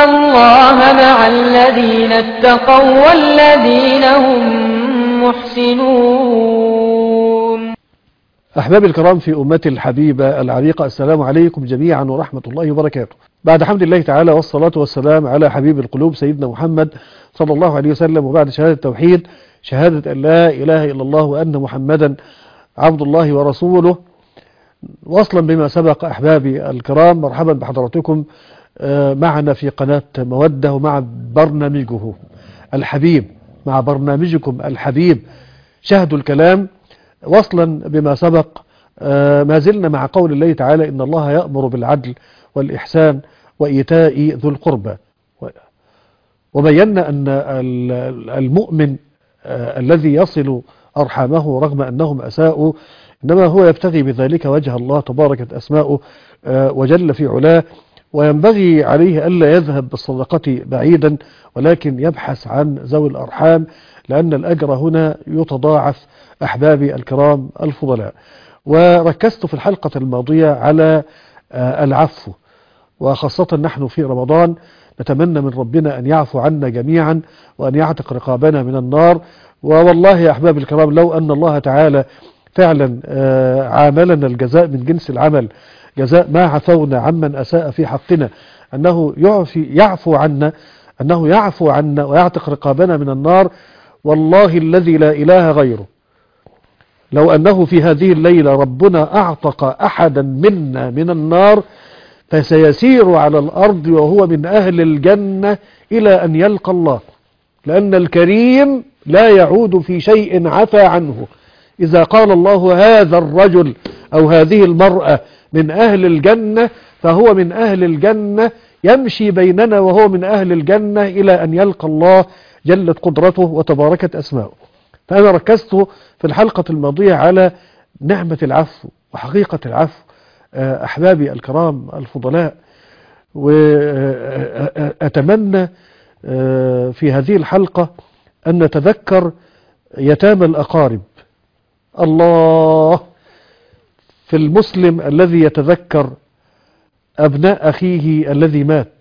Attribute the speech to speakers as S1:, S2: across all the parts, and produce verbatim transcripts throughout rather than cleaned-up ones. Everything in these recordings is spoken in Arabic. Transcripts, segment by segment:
S1: الله مع الذين اتقوا والذين هم محسنون.
S2: أحبابي الكرام في أمتي الحبيبة العريقة، السلام عليكم جميعا ورحمة الله وبركاته. بعد حمد الله تعالى والصلاة والسلام على حبيب القلوب سيدنا محمد صلى الله عليه وسلم، وبعد شهادة التوحيد، شهادة أن لا إله إلا الله وأن محمدا عبد الله ورسوله، وصلا بما سبق أحبابي الكرام، مرحبا بحضراتكم معنا في قناة مودة ومع برنامجه الحبيب، مع برنامجكم الحبيب شهدوا الكلام. وصلا بما سبق ما زلنا مع قول الله تعالى: إن الله يأمر بالعدل والإحسان وإيتاء ذو القربى. وبينا أن المؤمن الذي يصل أرحامه رغم أنهم أساءوا إنما هو يبتغي بذلك وجه الله تباركت أسماؤه وجل في علاه، وينبغي عليه ألا يذهب بالصدقة بعيدا ولكن يبحث عن ذوي الأرحام، لأن الأجر هنا يتضاعف أحبابي الكرام الفضلاء. وركزت في الحلقة الماضية على العفو، وخاصة نحن في رمضان نتمنى من ربنا أن يعفو عنا جميعا وأن يعتق رقابنا من النار. والله يا أحبابي الكرام لو أن الله تعالى فعلا عاملنا الجزاء من جنس العمل، جزاء ما عفونا عمن أساء في حقنا، أنه يعفي يعفو عنا أنه يعفو عنا ويعتق رقابنا من النار، والله الذي لا إله غيره لو أنه في هذه الليلة ربنا أعتق أحدا منا من النار فسيسير على الأرض وهو من أهل الجنة إلى أن يلقى الله، لأن الكريم لا يعود في شيء عفى عنه. إذا قال الله هذا الرجل أو هذه المرأة من أهل الجنة فهو من أهل الجنة، يمشي بيننا وهو من أهل الجنة إلى أن يلقى الله جلت قدرته وتباركت أسماؤه. فأنا ركزت في الحلقة الماضية على نعمة العفو وحقيقة العفو أحبابي الكرام الفضلاء، وأتمنى في هذه الحلقة أن نتذكر يتامى الأقارب. الله في المسلم الذي يتذكر أبناء أخيه الذي مات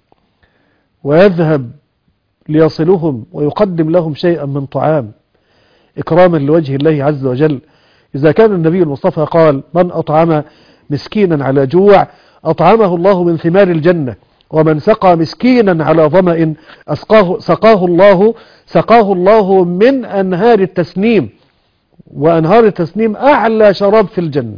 S2: ويذهب ليصلهم ويقدم لهم شيئا من طعام إكراما لوجه الله عز وجل. إذا كان النبي المصطفى قال: من أطعم مسكينا على جوع أطعمه الله من ثمار الجنة، ومن سقى مسكينا على ظمأ أسقاه سقاه الله سقاه الله من أنهار التسنيم، وأنهار التسنيم أعلى شراب في الجنة.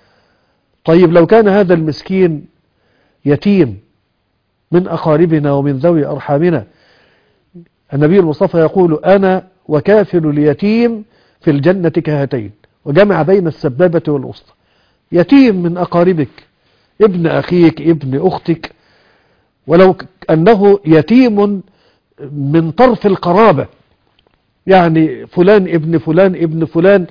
S2: طيب لو كان هذا المسكين يتيم من أقاربنا ومن ذوي أرحامنا، النبي المصطفى يقول: أنا وكافل اليتيم في الجنة كهاتين، وجمع بين السبابة والوسطى. يتيم من أقاربك، ابن أخيك، ابن أختك، ولو أنه يتيم من طرف القرابة، يعني فلان ابن فلان ابن فلان،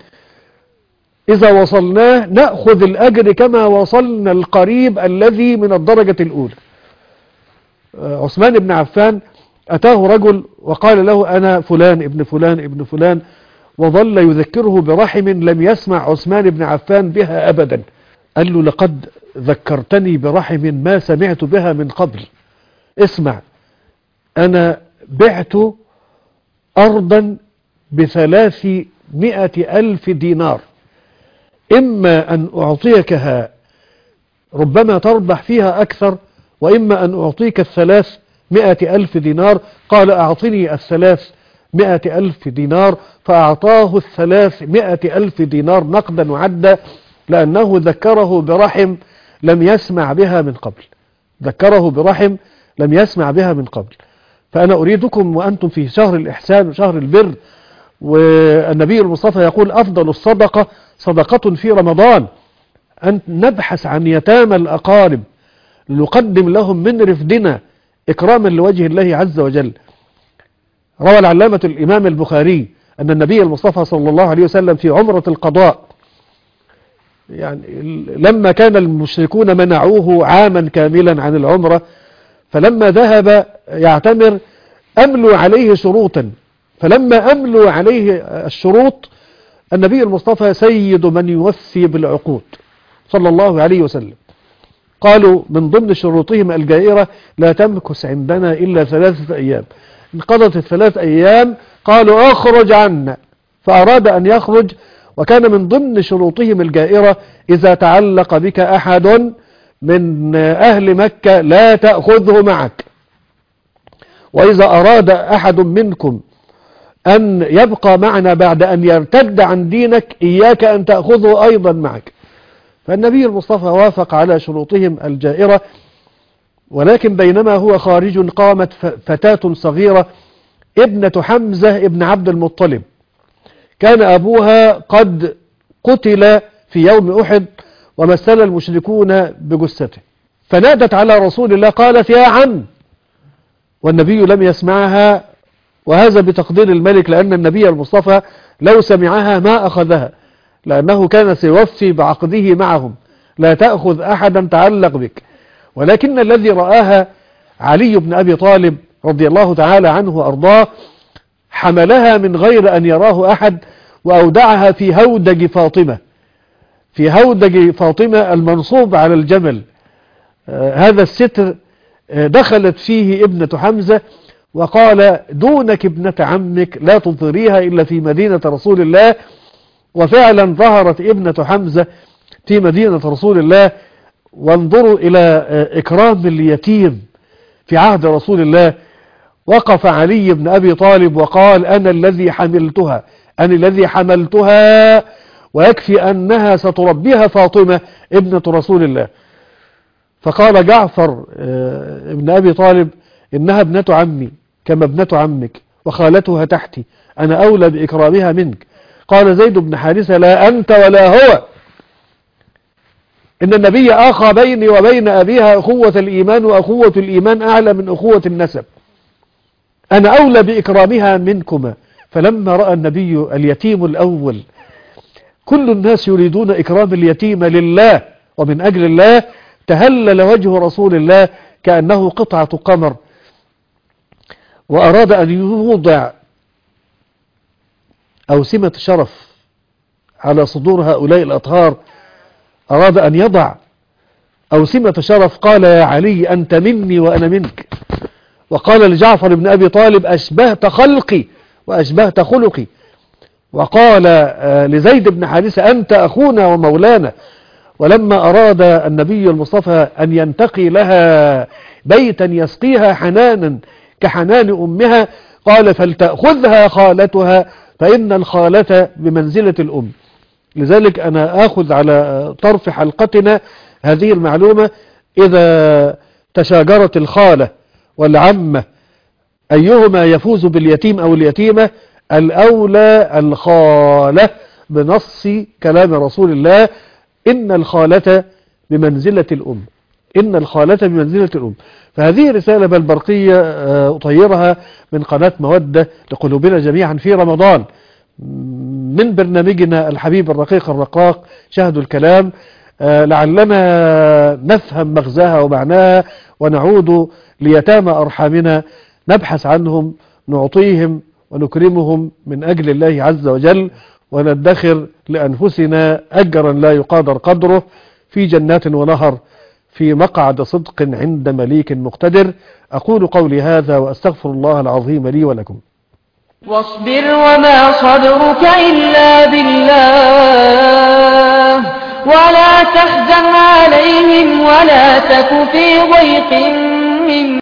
S2: إذا وصلناه نأخذ الأجر كما وصلنا القريب الذي من الدرجة الأولى. عثمان بن عفان أتاه رجل وقال له: أنا فلان ابن فلان ابن فلان، وظل يذكره برحم لم يسمع عثمان بن عفان بها أبدا. قال له: لقد ذكرتني برحم ما سمعت بها من قبل. اسمع، أنا بعت أرضا بثلاثمائة ألف دينار، إما أن أعطيكها ربما تربح فيها أكثر، وإما أن أعطيك الثلاثمائة ألف دينار. قال: أعطني الثلاثمائة ألف دينار، فأعطاه الثلاثمائة ألف دينار نقدا وعدا، لأنه ذكره برحم لم يسمع بها من قبل ذكره برحم لم يسمع بها من قبل. فأنا أريدكم وأنتم في شهر الإحسان وشهر البر، والنبي المصطفى يقول: أفضل الصدقة صدقة في رمضان، أن نبحث عن يتامى الأقارب نقدم لهم من رفدنا إكراما لوجه الله عز وجل. روى العلامة الإمام البخاري أن النبي المصطفى صلى الله عليه وسلم في عمرة القضاء، يعني لما كان المشركون منعوه عاما كاملا عن العمرة، فلما ذهب يعتمر أملوا عليه شروطا، فلما أملوا عليه الشروط النبي المصطفى سيد من يوفي بالعقود صلى الله عليه وسلم، قالوا من ضمن شروطهم الجائرة لا تمكث عندنا إلا ثلاثة أيام. انقضت الثلاث أيام قالوا اخرج عنا، فأراد أن يخرج، وكان من ضمن شروطهم الجائرة إذا تعلق بك أحد من أهل مكة لا تأخذه معك، وإذا أراد أحد منكم أن يبقى معنا بعد أن يرتد عن دينك إياك أن تأخذه أيضا معك. فالنبي المصطفى وافق على شروطهم الجائرة، ولكن بينما هو خارج قامت فتاة صغيرة ابنة حمزة ابن عبد المطلب، كان أبوها قد قتل في يوم أحد ومثل المشركون بجثته، فنادت على رسول الله قالت يا عم، والنبي لم يسمعها، وهذا بتقدير الملك، لأن النبي المصطفى لو سمعها ما أخذها، لأنه كان سيوفي بعقده معهم، لا تأخذ أحدا تعلق بك. ولكن الذي رآها علي بن أبي طالب رضي الله تعالى عنه وأرضاه حملها من غير أن يراه أحد، وأودعها في هودج فاطمة، في هودج فاطمة المنصوب على الجمل. آه هذا الستر آه دخلت فيه ابنة حمزة، وقال دونك ابنة عمك لا تظهريها إلا في مدينة رسول الله. وفعلا ظهرت ابنة حمزة في مدينة رسول الله. وانظروا إلى إكرام اليتيم في عهد رسول الله. وقف علي بن أبي طالب وقال أنا الذي حملتها، أنا الذي حملتها، ويكفي أنها ستربيها فاطمة ابنة رسول الله. فقال جعفر ابن أبي طالب إنها ابنة عمي كما ابنة عمك، وخالتها تحتي، أنا أولى بإكرامها منك. قال زيد بن حارثة لا أنت ولا هو، إن النبي آخى بيني وبين أبيها أخوة الإيمان، وأخوة الإيمان أعلى من أخوة النسب، أنا أولى بإكرامها منكما. فلما رأى النبي اليتيم الأول، كل الناس يريدون إكرام اليتيم لله ومن أجل الله، تهلل وجه رسول الله كأنه قطعة قمر، وأراد أن يوضع أوسمة شرف على صدور هؤلاء الأطهار، أراد أن يضع أوسمة شرف. قال يا علي أنت مني وأنا منك. وقال لجعفر بن أبي طالب أشبهت خلقي وأشبهت خلقي. وقال لزيد بن حارثة أنت أخونا ومولانا. ولما أراد النبي المصطفى أن ينتقي لها بيتا يسقيها حنانا كحنان أمها، قال فلتأخذها خالتها فإن الخالة بمنزلة الأم. لذلك أنا آخذ على طرف حلقتنا هذه المعلومة، إذا تشاجرت الخالة والعمة أيهما يفوز باليتيم أو اليتيمة، الأولى الخالة بنص كلام رسول الله إن الخالة بمنزلة الأم، إن الخالة بمنزلة الأم. فهذه رسالة بالبرقية أطيرها من قناة مودة لقلوبنا جميعا في رمضان، من برنامجنا الحبيب الرقيق الرقاق شهد الكلام، لعلنا نفهم مغزاها ومعناها ونعود ليتامى أرحامنا، نبحث عنهم، نعطيهم ونكرمهم من أجل الله عز وجل، وندخر لأنفسنا أجرا لا يقادر قدره في جنات ونهر في مقعد صدق عند مليك مقتدر. أقول قولي هذا وأستغفر الله العظيم لي ولكم.
S1: واصبر وما صبرك إلا بالله، ولا تحزن عليهم ولا تك في ضيق